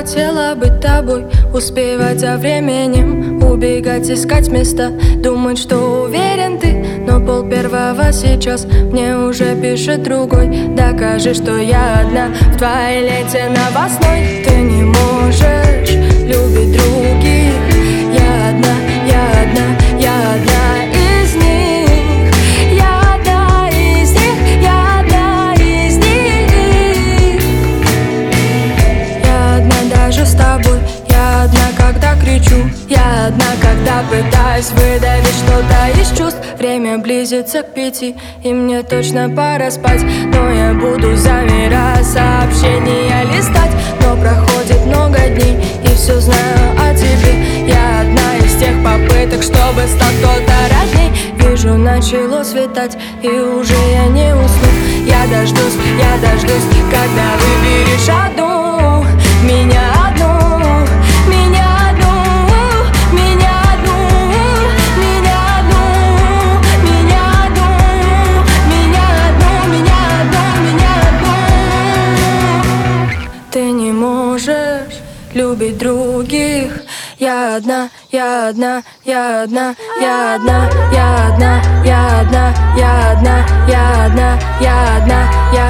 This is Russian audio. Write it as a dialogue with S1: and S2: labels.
S1: хотела быть тобой, успевать за временем, убегать, искать места, думать, что уверен ты, но пол первого сейчас мне уже пишет другой. Докажи, что я одна в твоей ленте новостной. Ты не можешь любить других. Я одна, я одна, я одна из них. Я одна из них, я одна из них. Я одна даже с тобой. Я одна, когда кричу. Я одна, когда пытаюсь выдавить что-то из чувств. Время близится к 5, и мне точно пора спать. Но я буду, замирая, сообщения листать. Но проходит много дней, и все знаю о тебе. Я одна из тех попыток, чтобы стать кто-то родней. Вижу, начало светать, и уже я не усну. Я дождусь, когда выберешь одну. Меня одну, меня одну, меня одну, меня одну, меня одну, меня одну, меня одну, меня одну. Ты не можешь любить других. Я одна, я одна, я одна, я одна, я одна, я одна, я одна, я одна, я одна, я